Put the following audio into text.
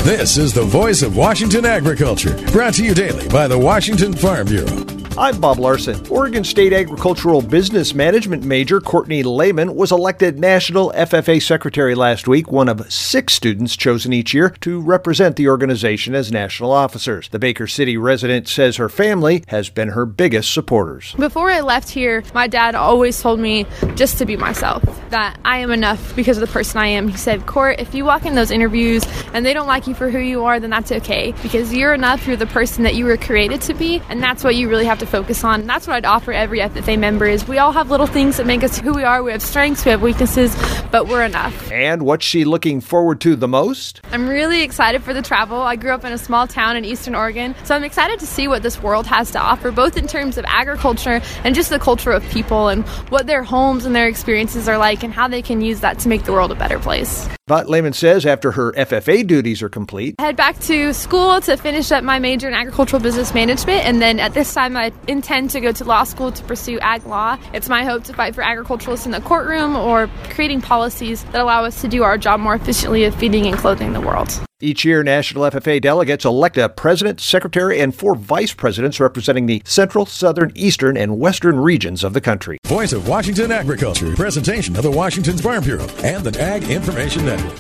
This is the voice of Washington agriculture, brought to you daily by the Washington Farm Bureau. I'm Bob Larson. Oregon State Agricultural Business Management major Courtney Lehman was elected National FFA Secretary last week, one of 6 students chosen each year to represent the organization as national officers. The Baker City resident says her family has been her biggest supporters. Before I left here, my dad always told me just to be myself, that I am enough because of the person I am. He said, Court, if you walk in those interviews and they don't like you for who you are, then that's okay, because you're enough. You're the person that you were created to be, and that's what you really have to focus on. And that's what I'd offer every FFA member is we all have little things that make us who we are. We have strengths, we have weaknesses, but we're enough. And what's she looking forward to the most? I'm really excited for the travel. I grew up in a small town in Eastern Oregon, so I'm excited to see what this world has to offer, both in terms of agriculture and just the culture of people and what their homes and their experiences are like and how they can use that to make the world a better place. But Lehman says after her FFA duties are complete, I head back to school to finish up my major in agricultural business management, and then at this time I intend to go to law school to pursue ag law. It's my hope to fight for agriculturalists in the courtroom or creating policies that allow us to do our job more efficiently of feeding and clothing the world. Each year, National FFA delegates elect a president, secretary, and 4 vice presidents representing the central, southern, eastern, and western regions of the country. Voice of Washington agriculture, presentation of the Washington Farm Bureau and the Ag Information Network.